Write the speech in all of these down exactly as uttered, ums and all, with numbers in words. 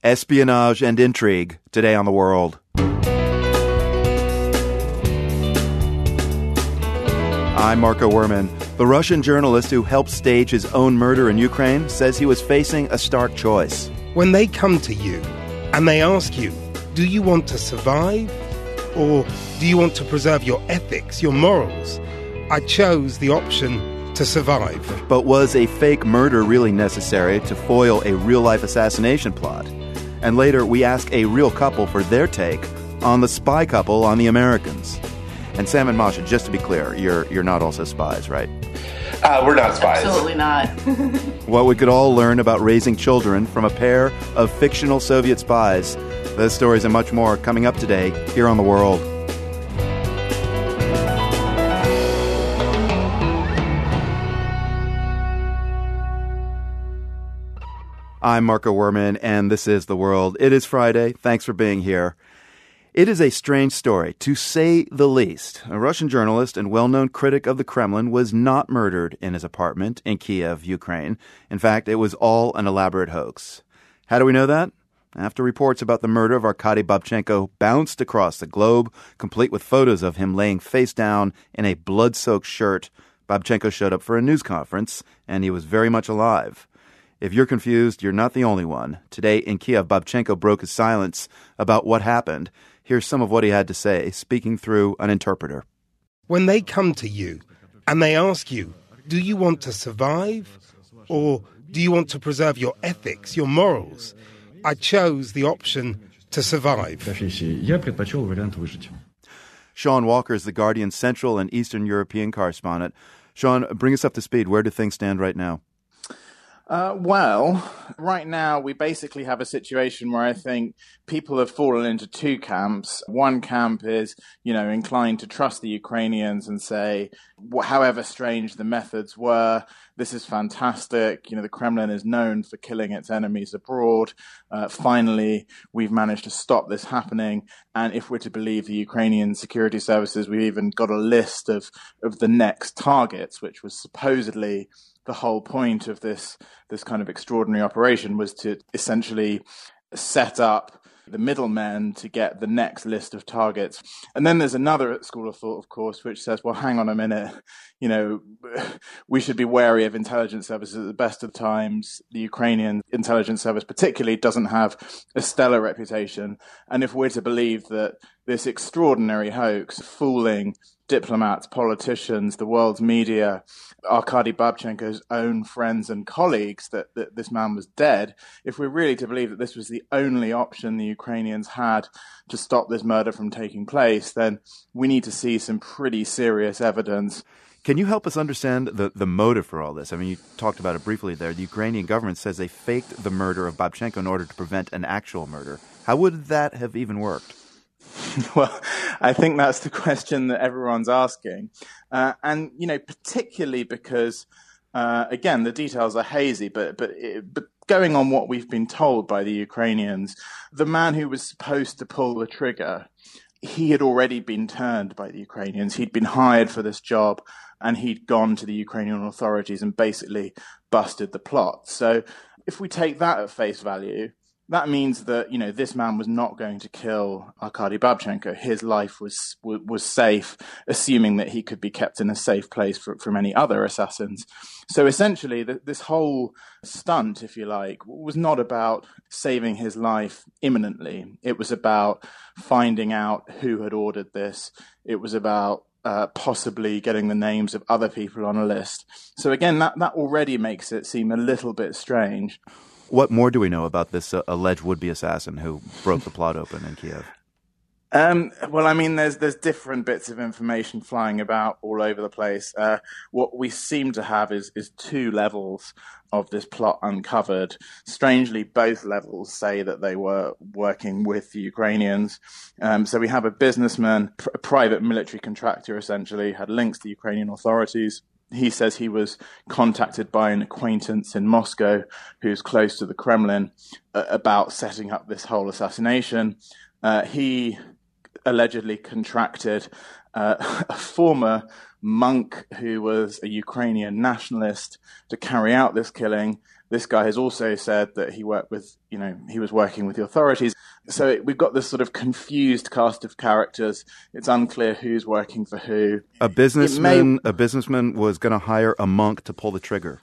Espionage and intrigue, today on The World. I'm Marco Werman. The Russian journalist who helped stage his own murder in Ukraine says he was facing a stark choice. When they come to you and they ask you, do you want to survive or do you want to preserve your ethics, your morals? I chose the option to survive. But was a fake murder really necessary to foil a real-life assassination plot? And later, we ask a real couple for their take on the spy couple on the Americans. And Sam and Masha, just to be clear, you're you're not also spies, right? Uh, we're not spies. Absolutely not. What we could all learn about raising children from a pair of fictional Soviet spies. Those stories and much more coming up today here on The World. I'm Marco Werman, and this is The World. It is Friday. Thanks for being here. It is a strange story, to say the least. A Russian journalist and well-known critic of the Kremlin was not murdered in his apartment in Kiev, Ukraine. In fact, it was all an elaborate hoax. How do we know that? After reports about the murder of Arkady Babchenko bounced across the globe, complete with photos of him laying face down in a blood-soaked shirt, Babchenko showed up for a news conference, and he was very much alive. If you're confused, you're not the only one. Today in Kiev, Babchenko broke his silence about what happened. Here's some of what he had to say, speaking through an interpreter. When they come to you and they ask you, do you want to survive or do you want to preserve your ethics, your morals? I chose the option to survive. Sean Walker is the Guardian's Central and Eastern European correspondent. Sean, bring us up to speed. Where do things stand right now? Uh, well, right now we basically have a situation where I think people have fallen into two camps. One camp is, you know, inclined to trust the Ukrainians and say, however strange the methods were, this is fantastic. You know, the Kremlin is known for killing its enemies abroad. Uh, finally, we've managed to stop this happening. And if we're to believe the Ukrainian security services, we've even got a list of, of the next targets, which was supposedly the whole point of this this kind of extraordinary operation, was to essentially set up the middlemen to get the next list of targets. And then there's another school of thought, of course, which says, well, hang on a minute, you know, we should be wary of intelligence services at the best of times. The Ukrainian intelligence service particularly doesn't have a stellar reputation. And if we're to believe that this extraordinary hoax, fooling diplomats, politicians, the world's media, Arkady Babchenko's own friends and colleagues, that, that this man was dead, if we're really to believe that this was the only option the Ukrainians had to stop this murder from taking place, then we need to see some pretty serious evidence. Can you help us understand the, the motive for all this? I mean, you talked about it briefly there. The Ukrainian government says they faked the murder of Babchenko in order to prevent an actual murder. How would that have even worked? Well, I think that's the question that everyone's asking. Uh, and, you know, particularly because, uh, again, the details are hazy, but, but, it, but going on what we've been told by the Ukrainians, the man who was supposed to pull the trigger, he had already been turned by the Ukrainians. He'd been hired for this job and he'd gone to the Ukrainian authorities and basically busted the plot. So if we take that at face value, that means that, you know, this man was not going to kill Arkady Babchenko. His life was was safe, assuming that he could be kept in a safe place for, from any other assassins. So essentially, the, this whole stunt, if you like, was not about saving his life imminently. It was about finding out who had ordered this. It was about uh, possibly getting the names of other people on a list. So again, that, that already makes it seem a little bit strange. What more do we know about this uh, alleged would-be assassin who broke the plot open in Kiev? Um, well, I mean, there's there's different bits of information flying about all over the place. Uh, what we seem to have is is two levels of this plot uncovered. Strangely, both levels say that they were working with the Ukrainians. Um, so we have a businessman, pr- a private military contractor, essentially, had links to Ukrainian authorities. He says he was contacted by an acquaintance in Moscow who's close to the Kremlin uh, about setting up this whole assassination. Uh, he allegedly contracted uh, a former monk who was a Ukrainian nationalist to carry out this killing. This guy has also said that he worked with, you know, he was working with the authorities. So it, we've got this sort of confused cast of characters. It's unclear who's working for who. A businessman, may... a businessman was going to hire a monk to pull the trigger.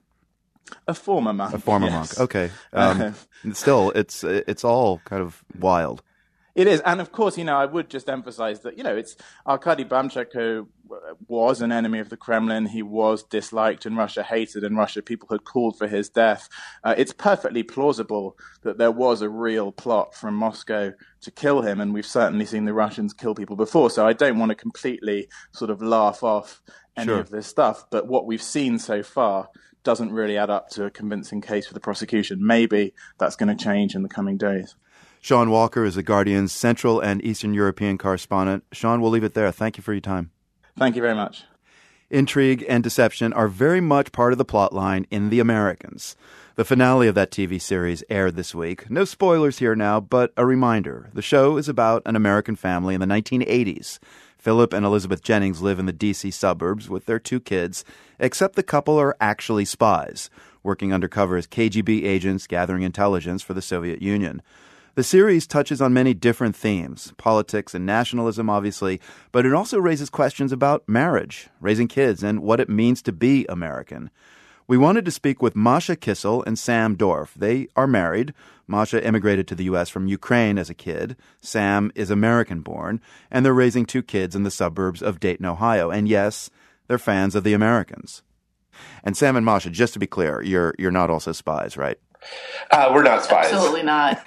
A former monk. A former yes. monk. Okay. Um, still, it's it's all kind of wild. It is. And of course, you know, I would just emphasize that, you know, it's Arkady Bamchenko was an enemy of the Kremlin. He was disliked in Russia, hated in Russia. People had called for his death. Uh, it's perfectly plausible that there was a real plot from Moscow to kill him. And we've certainly seen the Russians kill people before. So I don't want to completely sort of laugh off any sure. of this stuff. But what we've seen so far doesn't really add up to a convincing case for the prosecution. Maybe that's going to change in the coming days. Sean Walker is The Guardian's Central and Eastern European correspondent. Sean, we'll leave it there. Thank you for your time. Thank you very much. Intrigue and deception are very much part of the plot line in The Americans. The finale of that T V series aired this week. No spoilers here now, but a reminder. The show is about an American family in the nineteen eighties. Philip and Elizabeth Jennings live in the D C suburbs with their two kids, except the couple are actually spies, working undercover as K G B agents gathering intelligence for the Soviet Union. The series touches on many different themes, politics and nationalism, obviously, but it also raises questions about marriage, raising kids, and what it means to be American. We wanted to speak with Masha Kissel and Sam Dorf. They are married. Masha immigrated to the U S from Ukraine as a kid. Sam is American-born, and they're raising two kids in the suburbs of Dayton, Ohio. And yes, they're fans of The Americans. And Sam and Masha, just to be clear, you're you're not also spies, right? Uh, we're not spies. Absolutely not.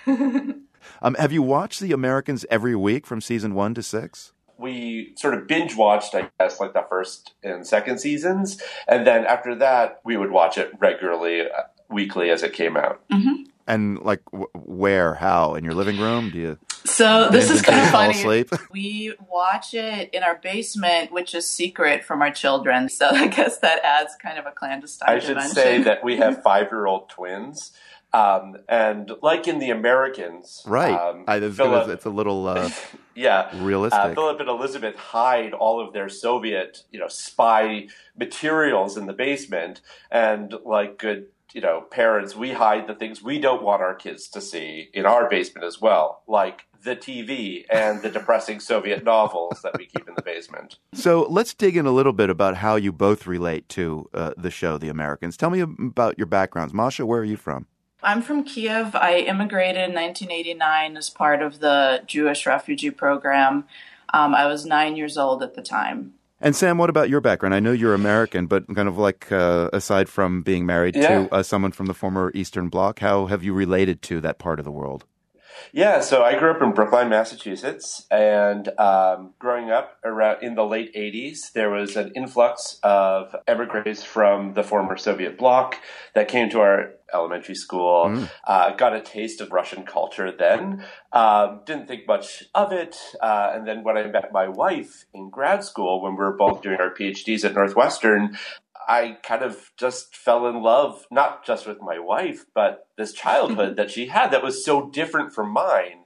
um, have you watched The Americans every week from season one to six? We sort of binge watched, I guess, like the first and second seasons. And then after that, we would watch it regularly, uh, weekly as it came out. Mm-hmm. And like w- where, how? In your living room? Do you? So this is kind of fall funny. Asleep? We watch it in our basement, which is secret from our children. So I guess that adds kind of a clandestine I should dimension. say that we have five-year-old twins. Um, and like in The Americans, right? Um, I, it's, Philip, it's a little uh, yeah, realistic. Uh, Philip and Elizabeth hide all of their Soviet, you know, spy materials in the basement, and like good, you know, parents, we hide the things we don't want our kids to see in our basement as well, like the T V and the depressing Soviet novels that we keep in the basement. So let's dig in a little bit about how you both relate to uh, the show, The Americans. Tell me about your backgrounds. Masha, where are you from? I'm from Kiev. I immigrated in nineteen eighty-nine as part of the Jewish refugee program. Um, I was nine years old at the time. And Sam, what about your background? I know you're American, but kind of like uh, aside from being married yeah. to uh, someone from the former Eastern Bloc, how have you related to that part of the world? Yeah, so I grew up in Brookline, Massachusetts, and um, growing up around in the late eighties, there was an influx of emigres from the former Soviet bloc that came to our elementary school, mm. uh, got a taste of Russian culture then, um, didn't think much of it, uh, and then when I met my wife in grad school, when we were both doing our PhDs at Northwestern, I kind of just fell in love, not just with my wife, but this childhood that she had that was so different from mine.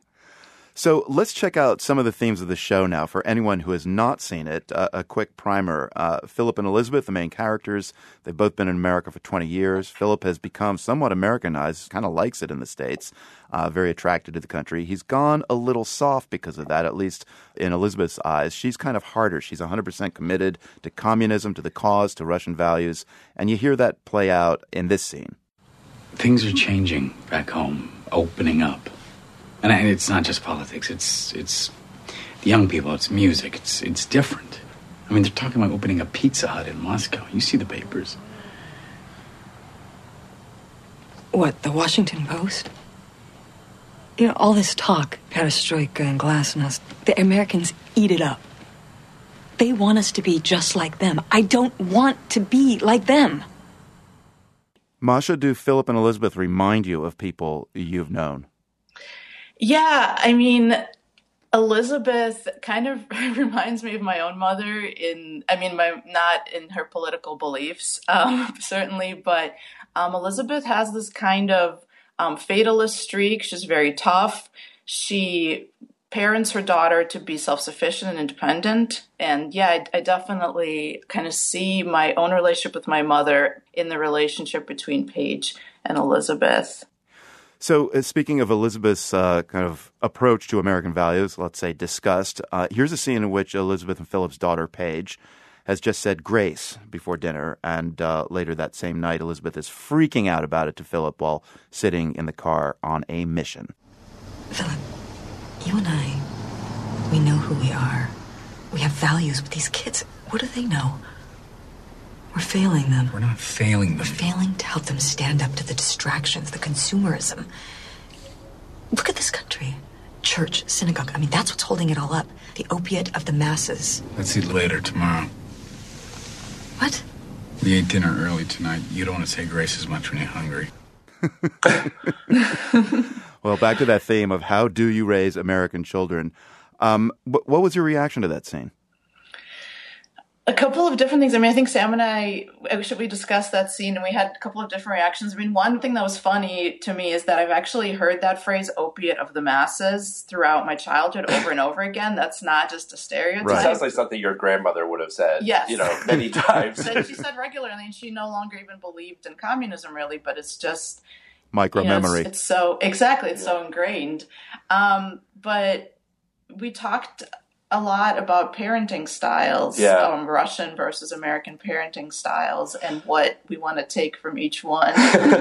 So let's check out some of the themes of the show now. For anyone who has not seen it, uh, a quick primer. Uh, Philip and Elizabeth, the main characters, they've both been in America for twenty years. Philip has become somewhat Americanized, kind of likes it in the States, uh, very attracted to the country. He's gone a little soft because of that, at least in Elizabeth's eyes. She's kind of harder. She's one hundred percent committed to communism, to the cause, to Russian values. And you hear that play out in this scene. Things are changing back home, opening up. And it's not just politics, it's it's the young people, it's music, it's it's different. I mean, they're talking about opening a Pizza Hut in Moscow. You see the papers. What, the Washington Post? You know, all this talk, perestroika and glasnost, the Americans eat it up. They want us to be just like them. I don't want to be like them. Masha, do Philip and Elizabeth remind you of people you've known? Yeah, I mean, Elizabeth kind of reminds me of my own mother in, I mean, my not in her political beliefs, um, certainly, but um, Elizabeth has this kind of um, fatalist streak. She's very tough. She parents her daughter to be self-sufficient and independent. And yeah, I, I definitely kind of see my own relationship with my mother in the relationship between Paige and Elizabeth. So uh, speaking of Elizabeth's uh, kind of approach to American values, let's say disgust, uh, here's a scene in which Elizabeth and Philip's daughter, Paige, has just said grace before dinner. And uh, later that same night, Elizabeth is freaking out about it to Philip while sitting in the car on a mission. Philip, you and I, we know who we are. We have values, but these kids, what do they know? We're failing them. We're not failing them. We're failing to help them stand up to the distractions, the consumerism. Look at this country. Church, synagogue. I mean, that's what's holding it all up. The opiate of the masses. Let's eat later tomorrow. What? We ate dinner early tonight. You don't want to say grace as much when you're hungry. Well, back to that theme of how do you raise American children. Um, wh- what was your reaction to that scene? A couple of different things. I mean, I think Sam and I, we discussed that scene and we had a couple of different reactions. I mean, one thing that was funny to me is that I've actually heard that phrase opiate of the masses throughout my childhood over and over again. That's not just a stereotype. Right. It sounds like something your grandmother would have said, yes. you know, many times. That she said regularly, and she no longer even believed in communism really, but it's just... Micro you know, memory. It's, it's so, exactly, it's yeah. so ingrained. Um, but we talked a lot about parenting styles, yeah. um, Russian versus American parenting styles, and what we want to take from each one.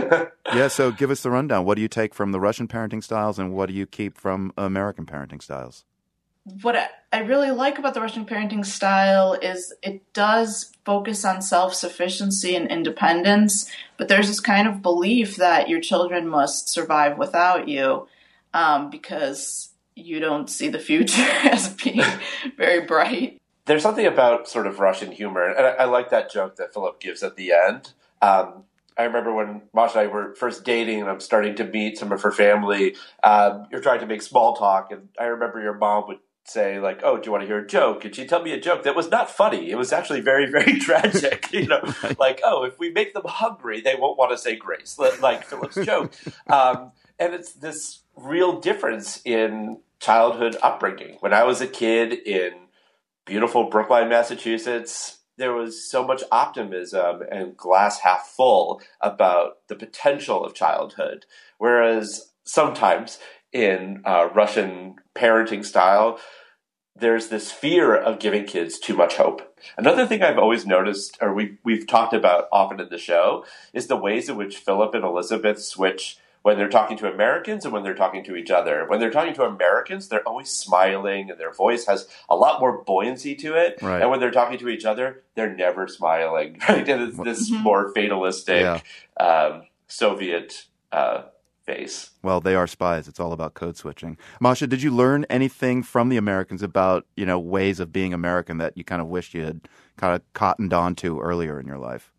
Yeah, so give us the rundown. What do you take from the Russian parenting styles, and what do you keep from American parenting styles? What I, I really like about the Russian parenting style is it does focus on self-sufficiency and independence, but there's this kind of belief that your children must survive without you um, because you don't see the future as being very bright. There's something about sort of Russian humor, and I, I like that joke that Philip gives at the end. Um, I remember when Masha and I were first dating and I'm starting to meet some of her family, um, you're trying to make small talk, and I remember your mom would say, like, oh, do you want to hear a joke? And she'd tell me a joke that was not funny. It was actually very, very tragic. You know, like, oh, if we make them hungry, they won't want to say grace, like Philip's joke. Um, and it's this real difference in childhood upbringing. When I was a kid in beautiful Brookline, Massachusetts, there was so much optimism and glass half full about the potential of childhood. Whereas sometimes in uh, Russian parenting style, there's this fear of giving kids too much hope. Another thing I've always noticed, or we, we've talked about often in the show, is the ways in which Philip and Elizabeth switch when they're talking to Americans and when they're talking to each other. When they're talking to Americans, they're always smiling and their voice has a lot more buoyancy to it. Right. And when they're talking to each other, they're never smiling. Right? And it's this Mm-hmm. more fatalistic Yeah. um, Soviet uh, face. Well, they are spies. It's all about code switching. Masha, did you learn anything from the Americans about, you know, ways of being American that you kind of wished you had kind of cottoned on to earlier in your life?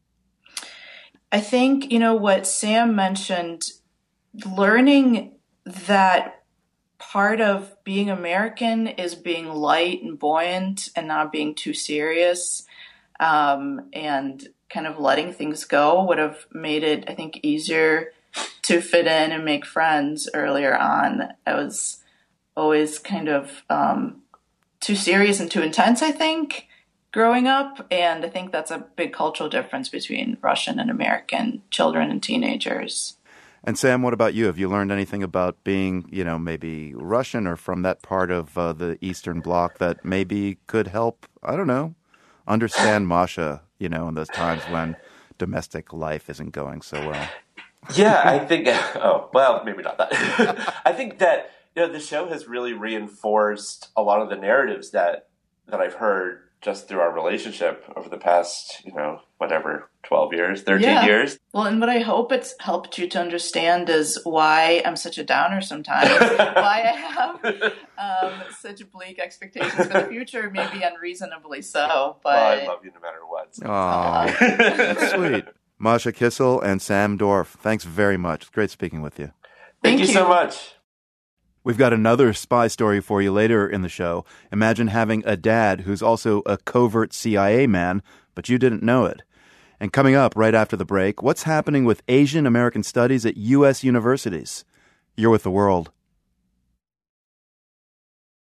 I think, you know, what Sam mentioned, learning that part of being American is being light and buoyant and not being too serious, um, and kind of letting things go would have made it, I think, easier to fit in and make friends earlier on. I was always kind of um, too serious and too intense, I think, growing up. And I think that's a big cultural difference between Russian and American children and teenagers. And Sam, what about you? Have you learned anything about being, you know, maybe Russian or from that part of uh, the Eastern Bloc that maybe could help, I don't know, understand Masha, you know, in those times when domestic life isn't going so well? Yeah, I think, oh, well, maybe not that. I think that, you know, the show has really reinforced a lot of the narratives that, that I've heard just through our relationship over the past, you know, whatever, twelve years, thirteen yeah. years. Well, and what I hope it's helped you to understand is why I'm such a downer sometimes, why I have um, such bleak expectations for the future, maybe unreasonably so. But well, I love you no matter what. So. Oh, that's sweet. Masha Kissel and Sam Dorf, thanks very much. It's great speaking with you. Thank, Thank you, you so much. We've got another spy story for you later in the show. Imagine having a dad who's also a covert C I A man, but you didn't know it. And coming up right after the break, what's happening with Asian American studies at U S universities? You're with The World.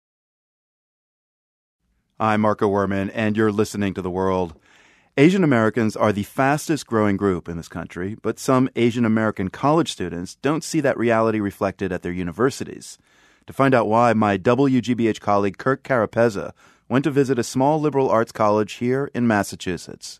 I'm Marco Werman, and you're listening to The World. Asian Americans are the fastest growing group in this country, but some Asian American college students don't see that reality reflected at their universities. To find out why, my W G B H colleague Kirk Carapezza went to visit a small liberal arts college here in Massachusetts.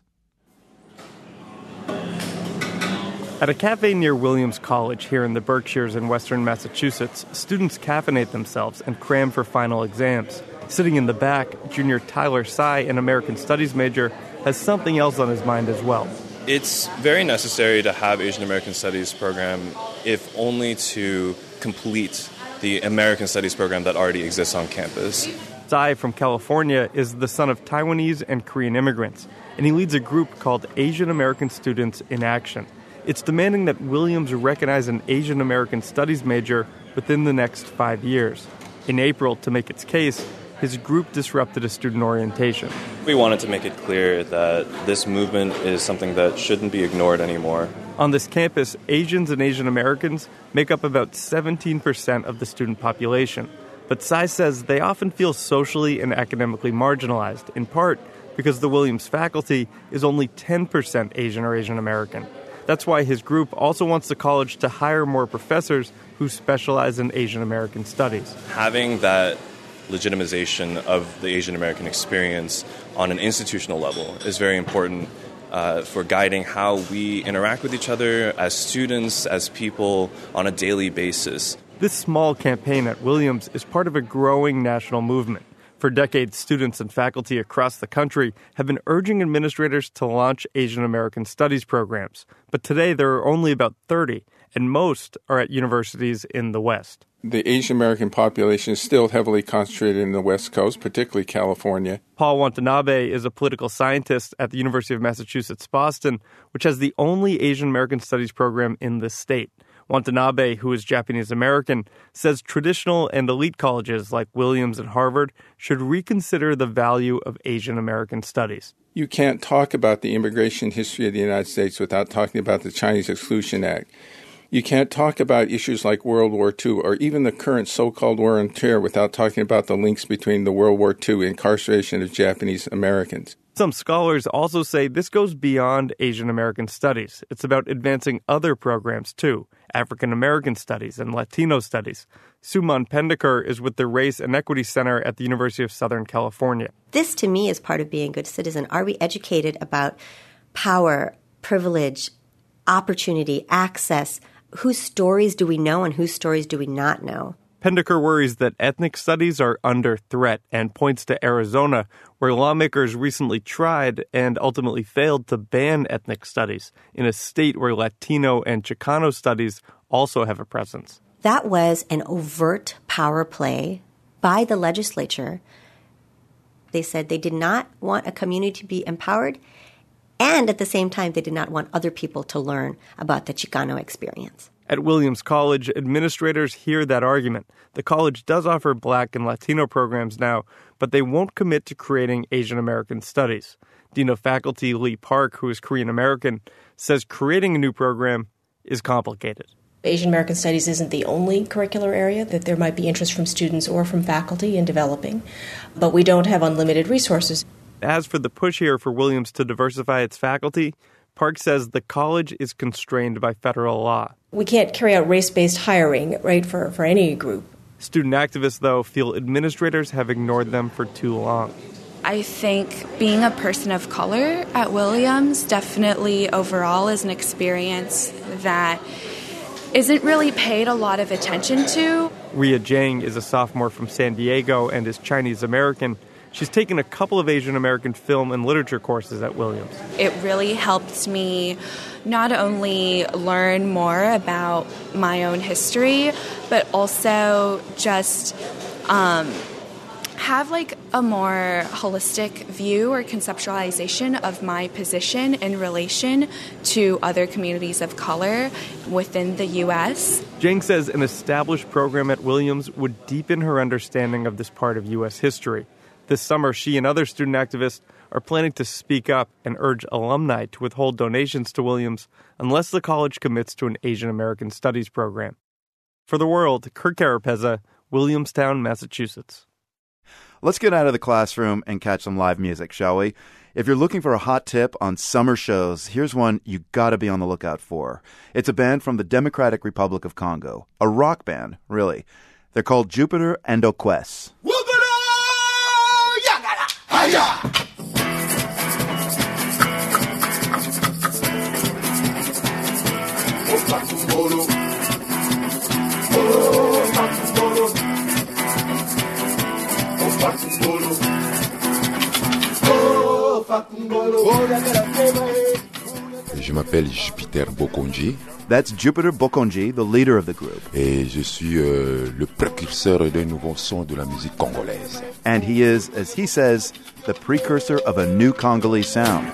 At a cafe near Williams College here in the Berkshires in western Massachusetts, students caffeinate themselves and cram for final exams. Sitting in the back, junior Tyler Tsai, an American Studies major, has something else on his mind as well. It's very necessary to have Asian American Studies program, if only to complete the American Studies program that already exists on campus. Tsai from California is the son of Taiwanese and Korean immigrants, and he leads a group called Asian American Students in Action. It's demanding that Williams recognize an Asian American Studies major within the next five years. In April, to make its case, his group disrupted a student orientation. We wanted to make it clear that this movement is something that shouldn't be ignored anymore. On this campus, Asians and Asian Americans make up about seventeen percent of the student population. But Tsai says they often feel socially and academically marginalized, in part because the Williams faculty is only ten percent Asian or Asian American. That's why his group also wants the college to hire more professors who specialize in Asian American studies. Having that legitimization of the Asian American experience on an institutional level is very important uh, for guiding how we interact with each other as students, as people on a daily basis. This small campaign at Williams is part of a growing national movement. For decades, students and faculty across the country have been urging administrators to launch Asian American Studies programs. But today there are only about thirty, and most are at universities in the West. The Asian American population is still heavily concentrated in the West Coast, particularly California. Paul Watanabe is a political scientist at the University of Massachusetts, Boston, which has the only Asian American Studies program in the state. Watanabe, who is Japanese American, says traditional and elite colleges like Williams and Harvard should reconsider the value of Asian American studies. You can't talk about the immigration history of the United States without talking about the Chinese Exclusion Act. You can't talk about issues like World War Two or even the current so-called war on terror without talking about the links between the World War Two incarceration of Japanese Americans. Some scholars also say this goes beyond Asian American studies. It's about advancing other programs, too, African American studies and Latino studies. Suman Pendekar is with the Race and Equity Center at the University of Southern California. This, to me, is part of being a good citizen. Are we educated about power, privilege, opportunity, access? Whose stories do we know and whose stories do we not know? Pendekar worries that ethnic studies are under threat and points to Arizona, where lawmakers recently tried and ultimately failed to ban ethnic studies in a state where Latino and Chicano studies also have a presence. That was an overt power play by the legislature. They said they did not want a community to be empowered, and at the same time, they did not want other people to learn about the Chicano experience. At Williams College, administrators hear that argument. The college does offer Black and Latino programs now, but they won't commit to creating Asian American studies. Dean of Faculty Lee Park, who is Korean American, says creating a new program is complicated. Asian American Studies isn't the only curricular area that there might be interest from students or from faculty in developing, but we don't have unlimited resources. As for the push here for Williams to diversify its faculty, Park says the college is constrained by federal law. We can't carry out race-based hiring, right, for, for any group. Student activists, though, feel administrators have ignored them for too long. I think being a person of color at Williams definitely overall is an experience that isn't really paid a lot of attention to. Ria Jiang is a sophomore from San Diego and is Chinese American. She's taken a couple of Asian American film and literature courses at Williams. It really helped me not only learn more about my own history, but also just um, have like a more holistic view or conceptualization of my position in relation to other communities of color within the U S. Jiang says an established program at Williams would deepen her understanding of this part of U S history. This summer, she and other student activists are planning to speak up and urge alumni to withhold donations to Williams unless the college commits to an Asian American Studies program. For The World, Kirk Carapezza, Williamstown, Massachusetts. Let's get out of the classroom and catch some live music, shall we? If you're looking for a hot tip on summer shows, here's one you gotta be on the lookout for. It's a band from the Democratic Republic of Congo. A rock band, really. They're called Jupiter and Okwes. Je m'appelle Jupiter Bokonji. That's Jupiter Bokonji, the leader of the group. Et je suis euh, le précurseur d'un nouveau son de la musique congolaise. And he is, as he says, the precursor of a new Congolese sound.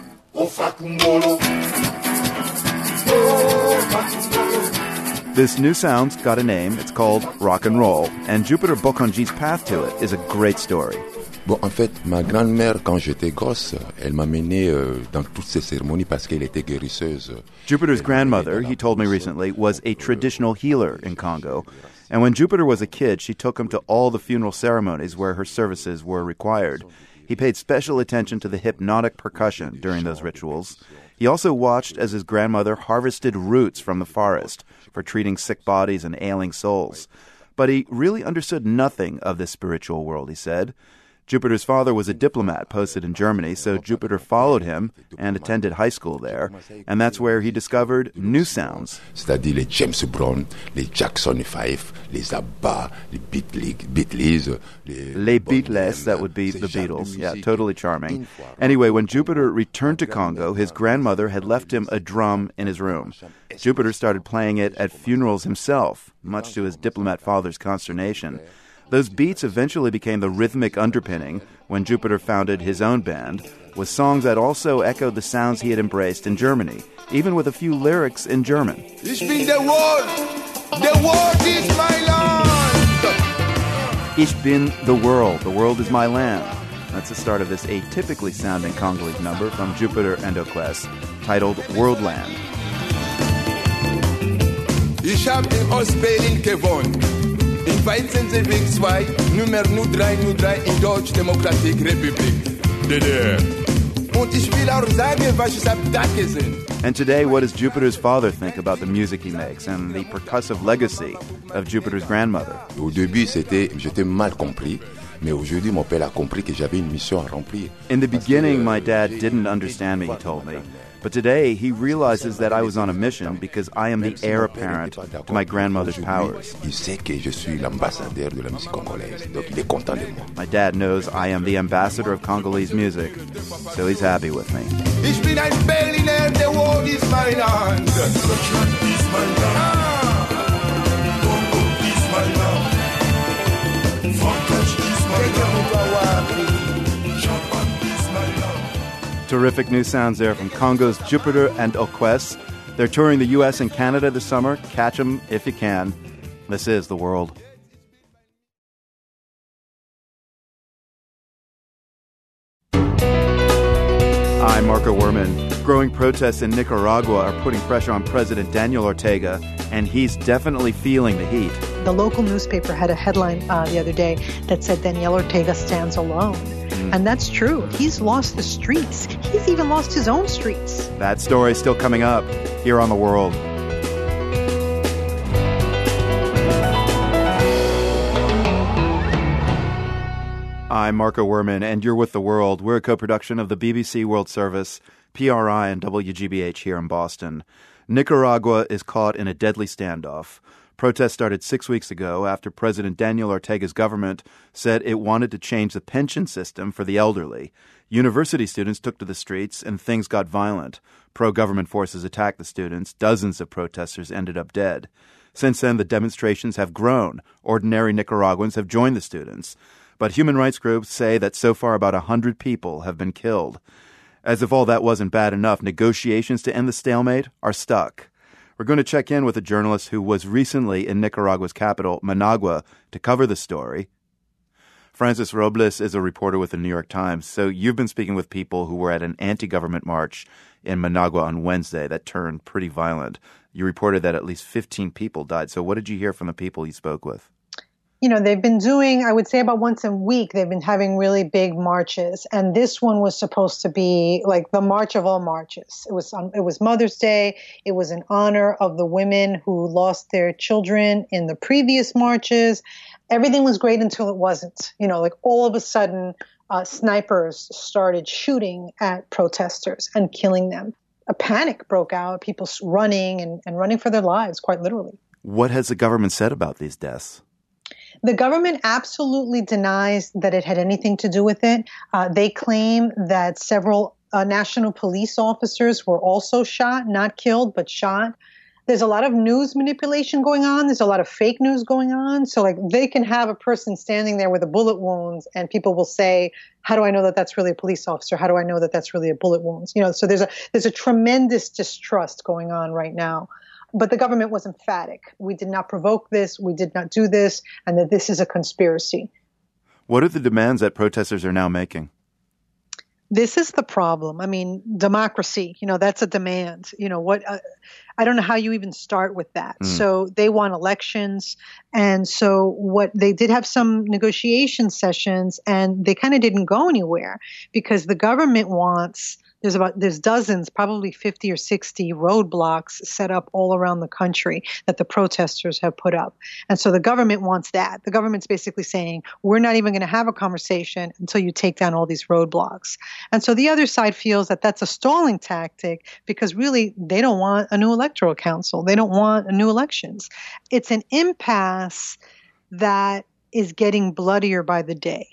This new sound's got a name. It's called rock and roll. And Jupiter Bokonji's path to it is a great story. Bon, en fait, ma grand-mère, quand j'étais gosse, elle m'a mené euh, dans toutes ces cérémonies parce qu'elle était guérisseuse. Jupiter's grandmother, he told me recently, was a traditional healer in Congo. And when Jupiter was a kid, she took him to all the funeral ceremonies where her services were required. He paid special attention to the hypnotic percussion during those rituals. He also watched as his grandmother harvested roots from the forest for treating sick bodies and ailing souls. But he really understood nothing of this spiritual world, he said. Jupiter's father was a diplomat posted in Germany, so Jupiter followed him and attended high school there, and that's where he discovered new sounds. C'est-à-dire les James Brown, les Jackson five, les Abba, les Beatles. Les Beatles, that would be the Beatles. Yeah, totally charming. Anyway, when Jupiter returned to Congo, his grandmother had left him a drum in his room. Jupiter started playing it at funerals himself, much to his diplomat father's consternation. Those beats eventually became the rhythmic underpinning when Jupiter founded his own band, with songs that also echoed the sounds he had embraced in Germany, even with a few lyrics in German. Ich bin der World, the world is my land. Ich bin the world, the world is my land. That's the start of this atypically sounding Congolese number from Jupiter and Okwes, titled Worldland. Ich hab in Ostberlin gewohnt. In zwei, Nummer drei drei in Deutsch-Demokratische Republik. D D R. Und ich will auch sagen, was ich hab da gesehen. And today, what does Jupiter's father think about the music he makes and the percussive legacy of Jupiter's grandmother? Au début, c'était, j'étais mal compris. Mais aujourd'hui, mon père a compris que j'avais une mission à remplir. In the beginning, my dad didn't understand me, he told me. But today, he realizes that I was on a mission because I am the heir apparent to my grandmother's powers. Il sait que je suis l'ambassadeur de la musique congolaise, donc il est content de moi. My dad knows I am the ambassador of Congolese music, so he's happy with me. Ich bin ein Berliner, the world is my land. Deutschland is my land. Congo is my land. Frankreich is my land. Terrific new sounds there from Congo's Jupiter and Okwes. They're touring the U S and Canada this summer. Catch them if you can. This is The World. I'm Marco Werman. Growing protests in Nicaragua are putting pressure on President Daniel Ortega, and he's definitely feeling the heat. The local newspaper had a headline uh, the other day that said Daniel Ortega stands alone. Mm. And that's true. He's lost the streets. He's even lost his own streets. That story's still coming up here on The World. I'm Marco Werman, and you're with The World. We're a co-production of the B B C World Service, P R I, and W G B H here in Boston. Nicaragua is caught in a deadly standoff. Protests started six weeks ago after President Daniel Ortega's government said it wanted to change the pension system for the elderly. University students took to the streets, and things got violent. Pro-government forces attacked the students. Dozens of protesters ended up dead. Since then, the demonstrations have grown. Ordinary Nicaraguans have joined the students. But human rights groups say that so far about one hundred people have been killed. As if all that wasn't bad enough, negotiations to end the stalemate are stuck. We're going to check in with a journalist who was recently in Nicaragua's capital, Managua, to cover the story. Francis Robles is a reporter with the New York Times. So you've been speaking with people who were at an anti-government march in Managua on Wednesday that turned pretty violent. You reported that at least fifteen people died. So what did you hear from the people you spoke with? You know, they've been doing, I would say about once a week, they've been having really big marches. And this one was supposed to be like the march of all marches. It was, um, it was Mother's Day. It was in honor of the women who lost their children in the previous marches. Everything was great until it wasn't. You know, like all of a sudden, uh, snipers started shooting at protesters and killing them. A panic broke out, people running and, and running for their lives, quite literally. What has the government said about these deaths? The government absolutely denies that it had anything to do with it. Uh, they claim that several uh, national police officers were also shot, not killed, but shot. There's a lot of news manipulation going on. There's a lot of fake news going on. So like they can have a person standing there with a bullet wound and people will say, how do I know that that's really a police officer? How do I know that that's really a bullet wound? You know, so there's a, there's a tremendous distrust going on right now. But the government was emphatic. We did not provoke this. We did not do this, and that this is a conspiracy. What are the demands that protesters are now making? This is the problem. I mean, democracy, you know, that's a demand. You know, what, uh, I don't know how you even start with that. Mm. So they want elections. And so what they did have some negotiation sessions and they kind of didn't go anywhere because the government wants There's about, there's dozens, probably fifty or sixty roadblocks set up all around the country that the protesters have put up. And so the government wants that. The government's basically saying, we're not even going to have a conversation until you take down all these roadblocks. And so the other side feels that that's a stalling tactic because really they don't want a new electoral council. They don't want new elections. It's an impasse that is getting bloodier by the day.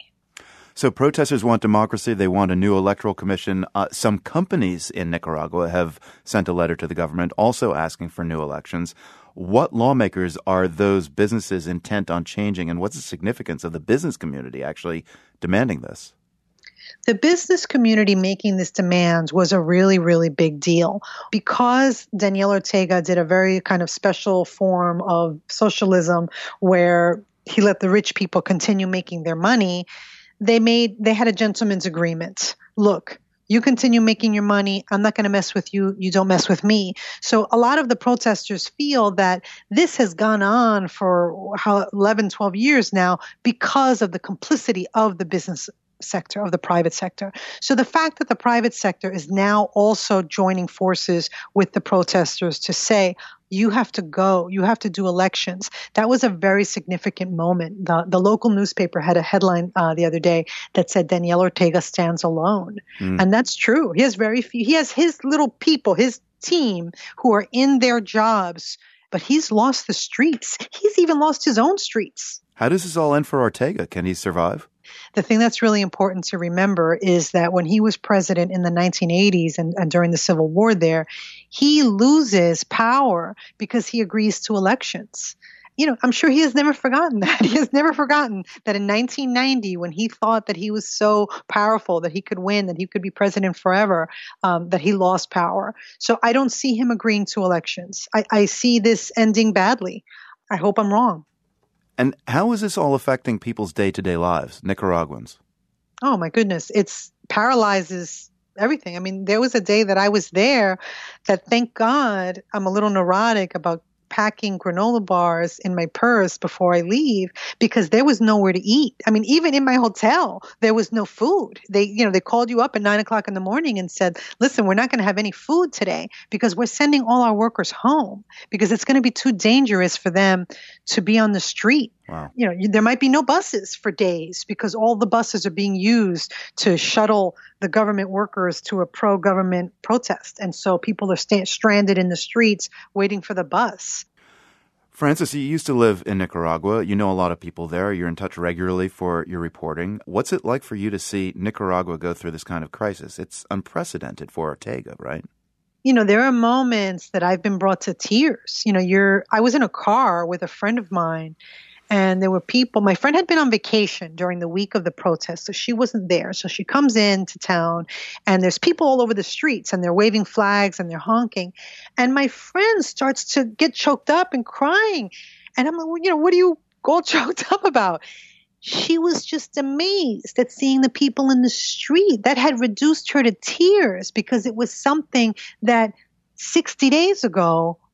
So protesters want democracy. They want a new electoral commission. Uh, some companies in Nicaragua have sent a letter to the government also asking for new elections. What lawmakers are those businesses intent on changing, and what's the significance of the business community actually demanding this? The business community making this demand was a really, really big deal because Daniel Ortega did a very kind of special form of socialism where he let the rich people continue making their money. They made, they had a gentleman's agreement. Look, you continue making your money. I'm not going to mess with you. You don't mess with me. So a lot of the protesters feel that this has gone on for how eleven, twelve years now because of the complicity of the business sector, of the private sector. So the fact that the private sector is now also joining forces with the protesters to say, you have to go, you have to do elections. That was a very significant moment. The, the local newspaper had a headline uh, the other day that said Daniel Ortega stands alone. Mm. And that's true. He has very few, he has his little people, his team who are in their jobs, but he's lost the streets. He's even lost his own streets. How does this all end for Ortega? Can he survive? The thing that's really important to remember is that when he was president in the nineteen eighties and, and during the Civil War there, he loses power because he agrees to elections. You know, I'm sure he has never forgotten that. He has never forgotten that in nineteen ninety, when he thought that he was so powerful, that he could win, that he could be president forever, um, that he lost power. So I don't see him agreeing to elections. I, I see this ending badly. I hope I'm wrong. And how is this all affecting people's day-to-day lives, Nicaraguans? Oh, my goodness. It's paralyzes everything. I mean, there was a day that I was there that, thank God, I'm a little neurotic about packing granola bars in my purse before I leave because there was nowhere to eat. I mean, even in my hotel, there was no food. They, you know, they called you up at nine o'clock in the morning and said, listen, we're not going to have any food today because we're sending all our workers home because it's going to be too dangerous for them to be on the street. Wow. You know, there might be no buses for days because all the buses are being used to shuttle the government workers to a pro-government protest. And so people are sta- stranded in the streets waiting for the bus. Frances, you used to live in Nicaragua. You know a lot of people there. You're in touch regularly for your reporting. What's it like for you to see Nicaragua go through this kind of crisis? It's unprecedented for Ortega, right? You know, there are moments that I've been brought to tears. You know, you're, I was in a car with a friend of mine. And there were people, my friend had been on vacation during the week of the protest, so she wasn't there. So she comes into town and there's people all over the streets and they're waving flags and they're honking. And my friend starts to get choked up and crying. And I'm like, well, you know, what are you all choked up about? She was just amazed at seeing the people in the street. That had reduced her to tears because it was something that sixty days ago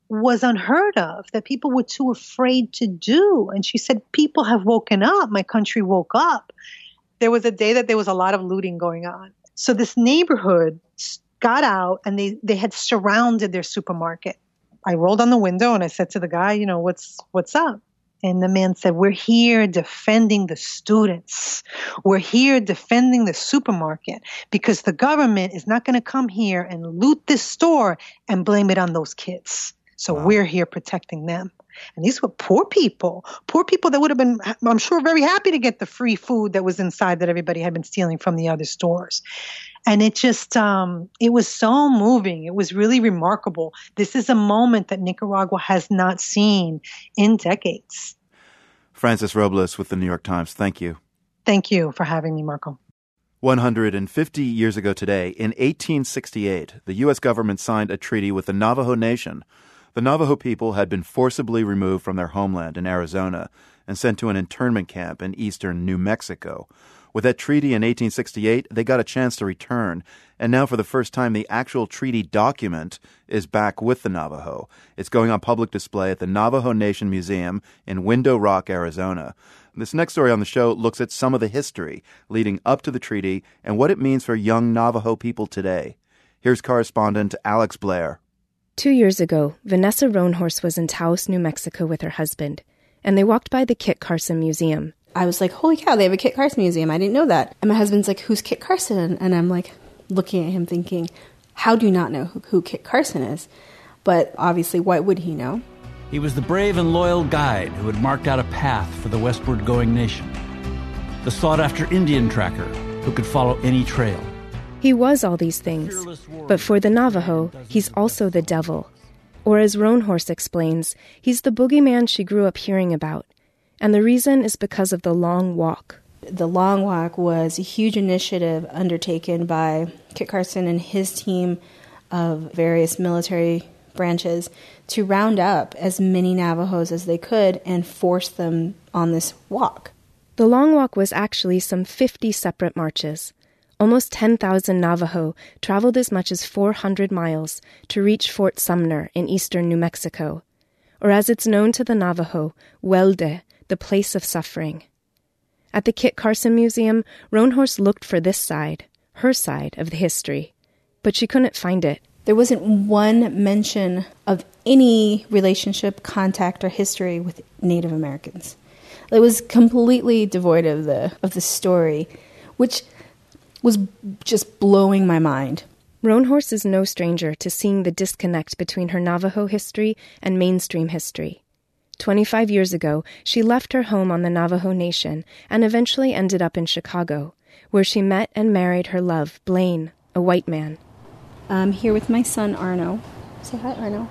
was unheard of, that people were too afraid to do. And she said, people have woken up. My country woke up. There was a day that there was a lot of looting going on. So this neighborhood got out and they, they had surrounded their supermarket. I rolled on the window and I said to the guy, you know, what's what's up? And the man said, we're here defending the students. We're here defending the supermarket because the government is not going to come here and loot this store and blame it on those kids. So wow. We're here protecting them. And these were poor people, poor people that would have been, I'm sure, very happy to get the free food that was inside that everybody had been stealing from the other stores. And it just, um, it was so moving. It was really remarkable. This is a moment that Nicaragua has not seen in decades. Frances Robles with the New York Times. Thank you. Thank you for having me, Marco. one hundred fifty years ago today, in eighteen sixty-eight, the U S government signed a treaty with the Navajo Nation. The Navajo people had been forcibly removed from their homeland in Arizona and sent to an internment camp in eastern New Mexico. With that treaty in eighteen sixty-eight, they got a chance to return, and now for the first time, the actual treaty document is back with the Navajo. It's going on public display at the Navajo Nation Museum in Window Rock, Arizona. This next story on the show looks at some of the history leading up to the treaty and what it means for young Navajo people today. Here's correspondent Alex Blair. Two years ago, Vanessa Roanhorse was in Taos, New Mexico with her husband, and they walked by the Kit Carson Museum. I was like, holy cow, they have a Kit Carson Museum. I didn't know that. And my husband's like, who's Kit Carson? And I'm like looking at him thinking, how do you not know who, who Kit Carson is? But obviously, why would he know? He was the brave and loyal guide who had marked out a path for the westward-going nation. The sought-after Indian tracker who could follow any trail. He was all these things, but for the Navajo, he's also the devil. Or as Roanhorse explains, he's the boogeyman she grew up hearing about. And the reason is because of the Long Walk. The Long Walk was a huge initiative undertaken by Kit Carson and his team of various military branches to round up as many Navajos as they could and force them on this walk. The Long Walk was actually some fifty separate marches. Almost ten thousand Navajo traveled as much as four hundred miles to reach Fort Sumner in eastern New Mexico, or as it's known to the Navajo, Welde, the place of suffering. At the Kit Carson Museum, Roanhorse looked for this side, her side of the history, but she couldn't find it. There wasn't one mention of any relationship, contact, or history with Native Americans. It was completely devoid of the of the story, which was just blowing my mind. Roanhorse is no stranger to seeing the disconnect between her Navajo history and mainstream history. Twenty-five years ago, she left her home on the Navajo Nation and eventually ended up in Chicago, where she met and married her love, Blaine, a white man. I'm here with my son, Arno. Say hi, Arno.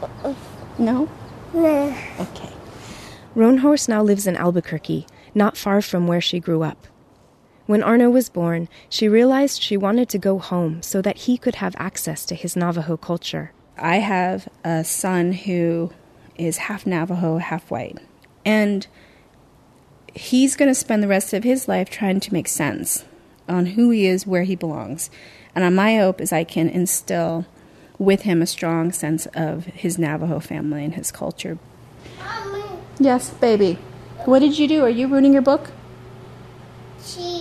No? No. Okay. Roanhorse now lives in Albuquerque, not far from where she grew up. When Arno was born, she realized she wanted to go home so that he could have access to his Navajo culture. I have a son who is half Navajo, half white. And he's going to spend the rest of his life trying to make sense on who he is, where he belongs. And my hope is I can instill with him a strong sense of his Navajo family and his culture. Mommy. Yes, baby. What did you do? Are you ruining your book? Cheese.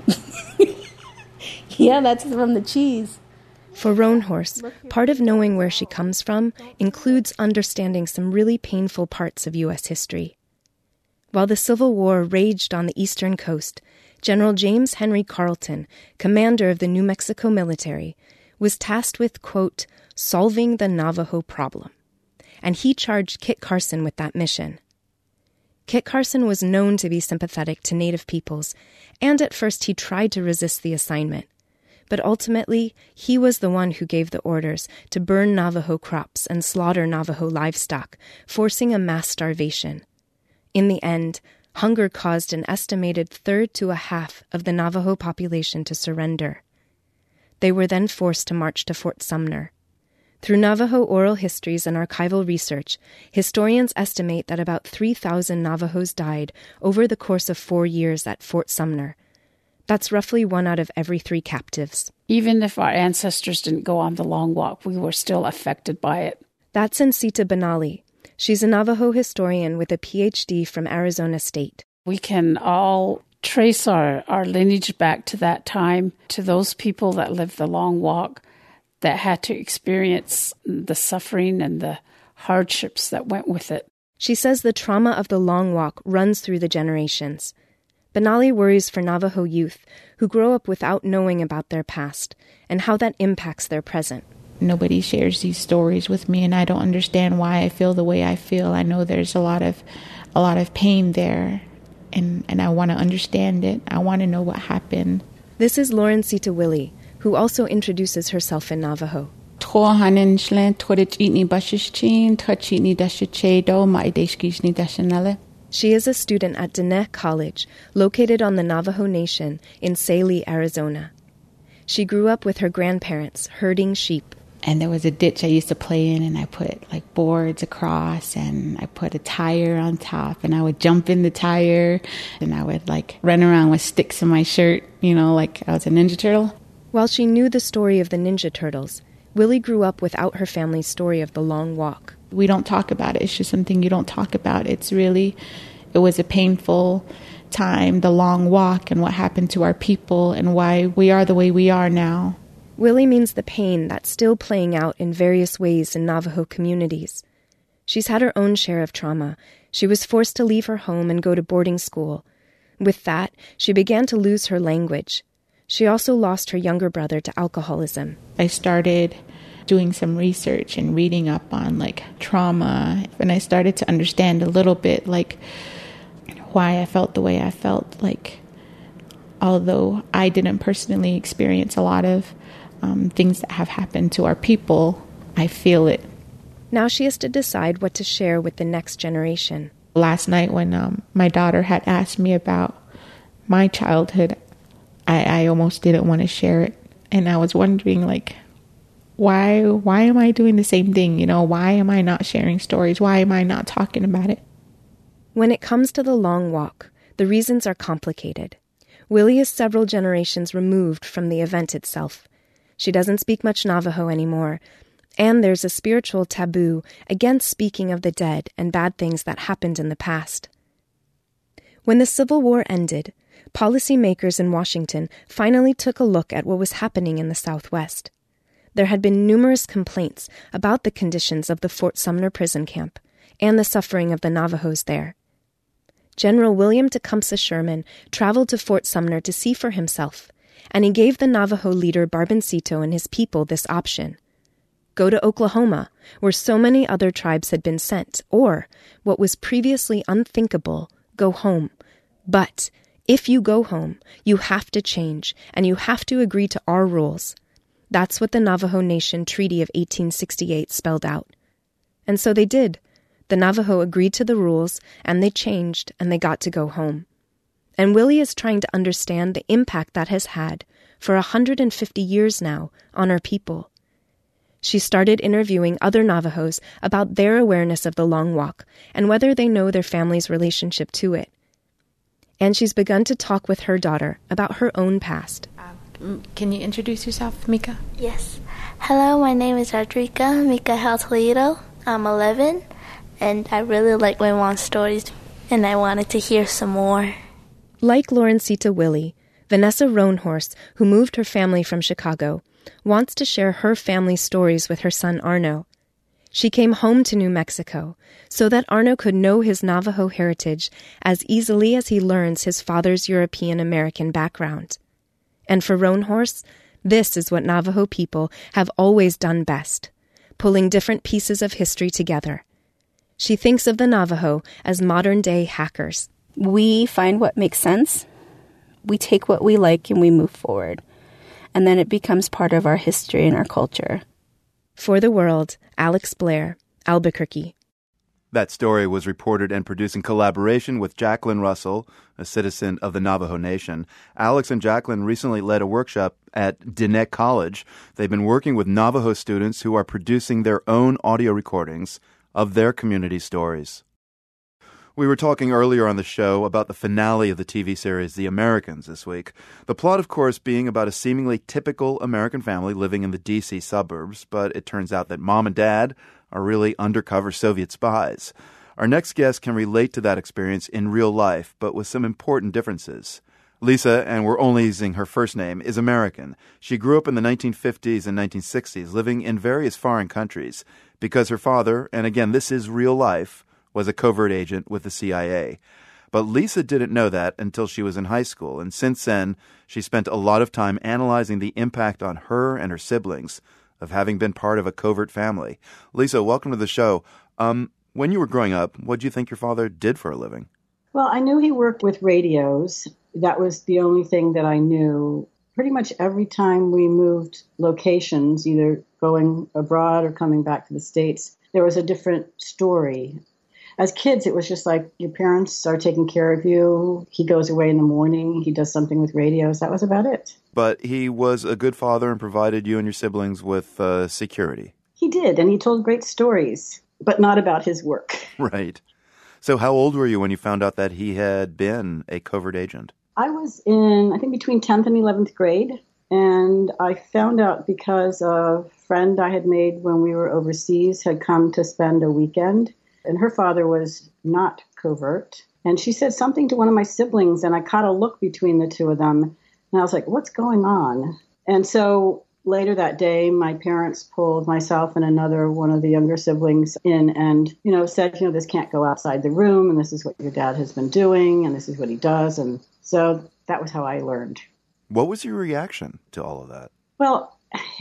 Yeah, that's from the cheese. For Roanhorse, part of knowing where she comes from includes understanding some really painful parts of U S history. While the Civil War raged on the eastern coast, General James Henry Carleton, commander of the New Mexico military, was tasked with, quote, solving the Navajo problem. And he charged Kit Carson with that mission. Kit Carson was known to be sympathetic to Native peoples, and at first he tried to resist the assignment. But ultimately, he was the one who gave the orders to burn Navajo crops and slaughter Navajo livestock, forcing a mass starvation. In the end, hunger caused an estimated third to a half of the Navajo population to surrender. They were then forced to march to Fort Sumner. Through Navajo oral histories and archival research, historians estimate that about three thousand Navajos died over the course of four years at Fort Sumner. That's roughly one out of every three captives. Even if our ancestors didn't go on the Long Walk, we were still affected by it. That's Ncita Benali. She's a Navajo historian with a P H D from Arizona State. We can all trace our, our lineage back to that time, to those people that lived the long walk, that had to experience the suffering and the hardships that went with it. She says the trauma of the long walk runs through the generations. Benali worries for Navajo youth who grow up without knowing about their past and how that impacts their present. Nobody shares these stories with me, and I don't understand why I feel the way I feel. I know there's a lot of a lot of pain there, and, and I want to understand it. I want to know what happened. This is Laurencita Willie, who also introduces herself in Navajo. She is a student at Diné College, located on the Navajo Nation in Saline, Arizona. She grew up with her grandparents, herding sheep. And there was a ditch I used to play in, and I put like boards across, and I put a tire on top, and I would jump in the tire, and I would like run around with sticks in my shirt, you know, like I was a Ninja Turtle. While she knew the story of the Ninja Turtles, Willie grew up without her family's story of the long walk. We don't talk about it. It's just something you don't talk about. It's really, it was a painful time, the long walk, and what happened to our people, and why we are the way we are now. Willie means the pain that's still playing out in various ways in Navajo communities. She's had her own share of trauma. She was forced to leave her home and go to boarding school. With that, she began to lose her language. She also lost her younger brother to alcoholism. I started doing some research and reading up on like trauma, and I started to understand a little bit like why I felt the way I felt. Like, although I didn't personally experience a lot of Um, things that have happened to our people, I feel it. Now she has to decide what to share with the next generation. Last night when um, my daughter had asked me about my childhood, I, I almost didn't want to share it. And I was wondering, like, why, why am I doing the same thing? You know, why am I not sharing stories? Why am I not talking about it? When it comes to the long walk, the reasons are complicated. Willie is several generations removed from the event itself. She doesn't speak much Navajo anymore, and there's a spiritual taboo against speaking of the dead and bad things that happened in the past. When the Civil War ended, policymakers in Washington finally took a look at what was happening in the Southwest. There had been numerous complaints about the conditions of the Fort Sumner prison camp and the suffering of the Navajos there. General William Tecumseh Sherman traveled to Fort Sumner to see for himself, and he gave the Navajo leader Barboncito and his people this option. Go to Oklahoma, where so many other tribes had been sent, or, what was previously unthinkable, go home. But if you go home, you have to change, and you have to agree to our rules. That's what the Navajo Nation Treaty of eighteen sixty-eight spelled out. And so they did. The Navajo agreed to the rules, and they changed, and they got to go home. And Willie is trying to understand the impact that has had, for one hundred fifty years now, on our people. She started interviewing other Navajos about their awareness of the long walk and whether they know their family's relationship to it. And she's begun to talk with her daughter about her own past. Uh, can you introduce yourself, Mika? Yes. Hello, my name is Rodriga Micael Toledo. I'm eleven, and I really like my mom's stories, and I wanted to hear some more. Like Laurencita Willie, Vanessa Roanhorse, who moved her family from Chicago, wants to share her family's stories with her son Arno. She came home to New Mexico so that Arno could know his Navajo heritage as easily as he learns his father's European-American background. And for Roanhorse, this is what Navajo people have always done best, pulling different pieces of history together. She thinks of the Navajo as modern-day hackers. We find what makes sense, we take what we like, and we move forward. And then it becomes part of our history and our culture. For the World, Alex Blair, Albuquerque. That story was reported and produced in collaboration with Jacqueline Russell, a citizen of the Navajo Nation. Alex and Jacqueline recently led a workshop at Diné College. They've been working with Navajo students who are producing their own audio recordings of their community stories. We were talking earlier on the show about the finale of the T V series The Americans this week. The plot, of course, being about a seemingly typical American family living in the D C suburbs, but it turns out that mom and dad are really undercover Soviet spies. Our next guest can relate to that experience in real life, but with some important differences. Lisa, and we're only using her first name, is American. She grew up in the nineteen fifties and nineteen sixties, living in various foreign countries, because her father, and again, this is real life, was a covert agent with the C I A. But Lisa didn't know that until she was in high school, and since then, she spent a lot of time analyzing the impact on her and her siblings of having been part of a covert family. Lisa, welcome to the show. Um, when you were growing up, what did you think your father did for a living? Well, I knew he worked with radios. That was the only thing that I knew. Pretty much every time we moved locations, either going abroad or coming back to the States, there was a different story. As kids, it was just like your parents are taking care of you. He goes away in the morning. He does something with radios. That was about it. But he was a good father and provided you and your siblings with uh, security. He did, and he told great stories, but not about his work. Right. So how old were you when you found out that he had been a covert agent? I was in, I think, between tenth and eleventh grade, and I found out because a friend I had made when we were overseas had come to spend a weekend, and her father was not covert. And she said something to one of my siblings, and I caught a look between the two of them, and I was like, what's going on? And so later that day, my parents pulled myself and another one of the younger siblings in and, you know, said, you know, this can't go outside the room, and this is what your dad has been doing, and this is what he does. And so that was how I learned. What was your reaction to all of that? Well,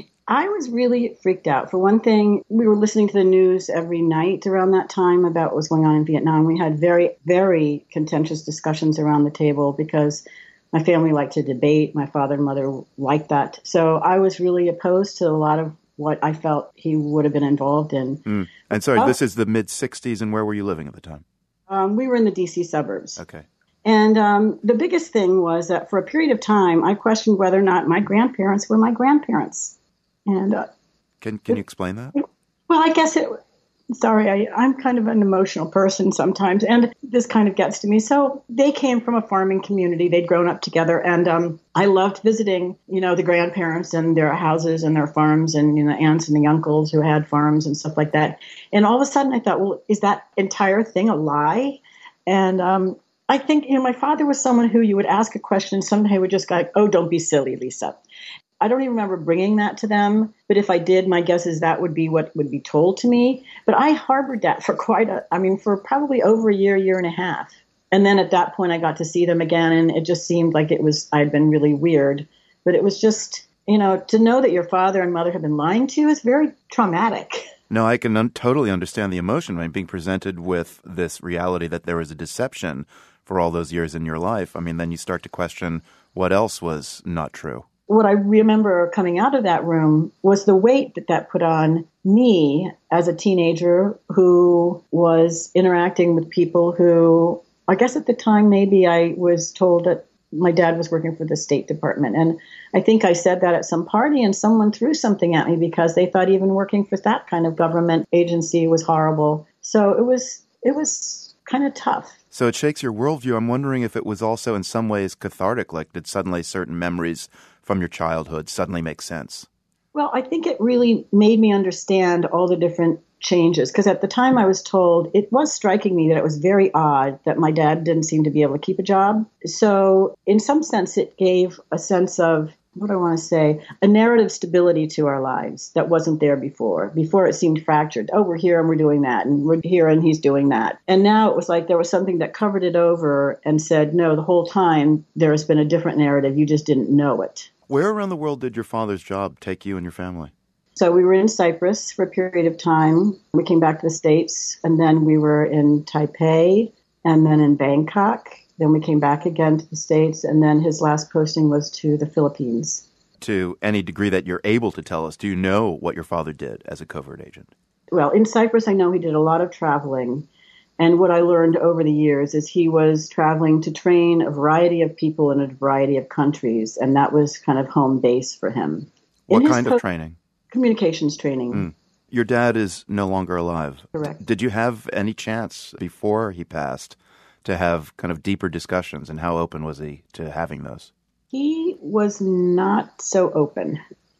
I was really freaked out. For one thing, we were listening to the news every night around that time about what was going on in Vietnam. We had very, very contentious discussions around the table because my family liked to debate. My father and mother liked that. So I was really opposed to a lot of what I felt he would have been involved in. Mm. And sorry, oh. this is the mid-sixties, and where were you living at the time? Um, we were in the D C suburbs. Okay. And um, the biggest thing was that for a period of time, I questioned whether or not my grandparents were my grandparents. And uh, Can can you explain that? Well, I guess it... Sorry, I, I'm kind of an emotional person sometimes, and this kind of gets to me. So they came from a farming community. They'd grown up together, and um, I loved visiting, you know, the grandparents and their houses and their farms and, you know, the aunts and the uncles who had farms and stuff like that. And all of a sudden I thought, well, is that entire thing a lie? And um, I think, you know, my father was someone who you would ask a question, and someday would just go, like, oh, don't be silly, Lisa. I don't even remember bringing that to them, but if I did, my guess is that would be what would be told to me. But I harbored that for quite a, I mean, for probably over a year, year and a half. And then at that point, I got to see them again, and it just seemed like it was, I'd been really weird. But it was just, you know, to know that your father and mother have been lying to you is very traumatic. No, I can un- totally understand the emotion when being presented with this reality that there was a deception for all those years in your life. I mean, then you start to question what else was not true. What I remember coming out of that room was the weight that that put on me as a teenager who was interacting with people who, I guess at the time, maybe I was told that my dad was working for the State Department. And I think I said that at some party, and someone threw something at me because they thought even working for that kind of government agency was horrible. So it was, it was kind of tough. So it shakes your worldview. I'm wondering if it was also in some ways cathartic, like did suddenly certain memories from your childhood suddenly make sense? Well, I think it really made me understand all the different changes, because at the time I was told, it was striking me that it was very odd that my dad didn't seem to be able to keep a job. So in some sense, it gave a sense of, what do I want to say, a narrative stability to our lives that wasn't there before. Before it seemed fractured. Oh, we're here and we're doing that, and we're here and he's doing that. And now it was like there was something that covered it over and said, no, the whole time there has been a different narrative. You just didn't know it. Where around the world did your father's job take you and your family? So we were in Cyprus for a period of time. We came back to the States, and then we were in Taipei, and then in Bangkok. Then we came back again to the States, and then his last posting was to the Philippines. To any degree that you're able to tell us, do you know what your father did as a covert agent? Well, in Cyprus, I know he did a lot of traveling. And what I learned over the years is he was traveling to train a variety of people in a variety of countries, and that was kind of home base for him. What kind of training? Communications training. Mm. Your dad is no longer alive. Correct. Did you have any chance before he passed to have kind of deeper discussions, and how open was he to having those? He was not so open.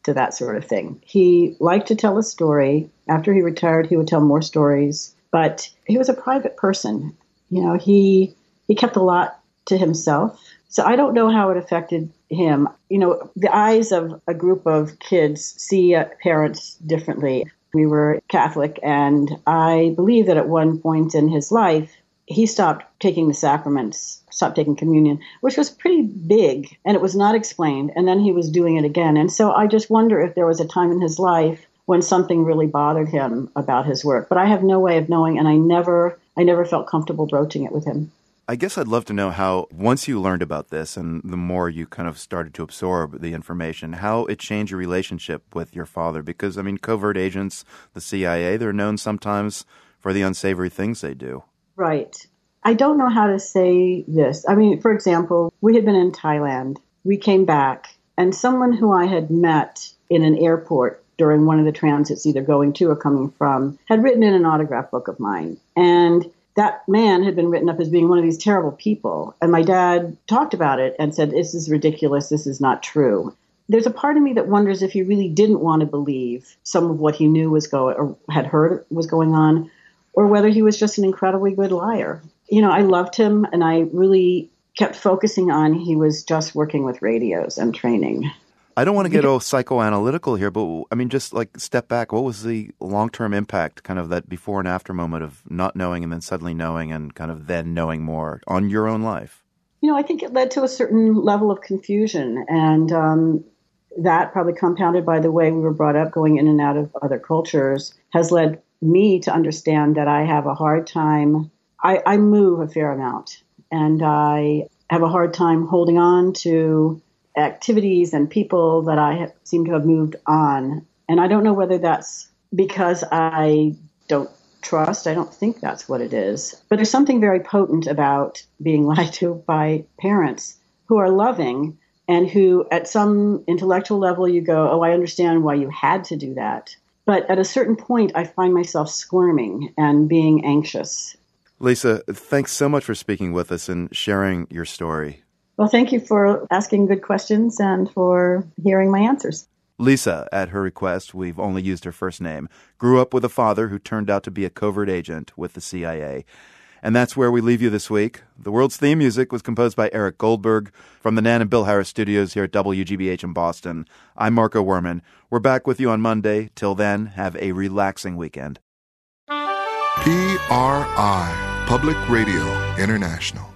to that sort of thing. He liked to tell a story. After he retired, he would tell more stories. But he was a private person. You know, he he kept a lot to himself. So I don't know how it affected him. You know, the eyes of a group of kids see uh, parents differently. We were Catholic, and I believe that at one point in his life, he stopped taking the sacraments, stopped taking communion, which was pretty big, and it was not explained. And then he was doing it again. And so I just wonder if there was a time in his life when something really bothered him about his work. But I have no way of knowing, and I never, I never felt comfortable broaching it with him. I guess I'd love to know how, once you learned about this and the more you kind of started to absorb the information, how it changed your relationship with your father. Because, I mean, covert agents, the C I A, they're known sometimes for the unsavory things they do. Right. I don't know how to say this. I mean, for example, we had been in Thailand. We came back, and someone who I had met in an airport during one of the transits, either going to or coming from, had written in an autograph book of mine. And that man had been written up as being one of these terrible people. And my dad talked about it and said, this is ridiculous. This is not true. There's a part of me that wonders if he really didn't want to believe some of what he knew was going or had heard was going on, or whether he was just an incredibly good liar. You know, I loved him, and I really kept focusing on he was just working with radios and training. I don't want to get all psychoanalytical here, but I mean, just like step back. What was the long-term impact, kind of that before and after moment of not knowing and then suddenly knowing and kind of then knowing more on your own life? You know, I think it led to a certain level of confusion, and um, that, probably compounded by the way we were brought up going in and out of other cultures, has led me to understand that I have a hard time. I, I move a fair amount, and I have a hard time holding on to activities and people that I have, seem to have moved on. And I don't know whether that's because I don't trust. I don't think that's what it is. But there's something very potent about being lied to by parents who are loving and who at some intellectual level you go, oh, I understand why you had to do that. But at a certain point, I find myself squirming and being anxious. Lisa, thanks so much for speaking with us and sharing your story. Well, thank you for asking good questions and for hearing my answers. Lisa, at her request, we've only used her first name, grew up with a father who turned out to be a covert agent with the C I A. And that's where we leave you this week. The World's theme music was composed by Eric Goldberg from the Nan and Bill Harris studios here at W G B H in Boston. I'm Marco Werman. We're back with you on Monday. Till then, have a relaxing weekend. P R I, Public Radio International.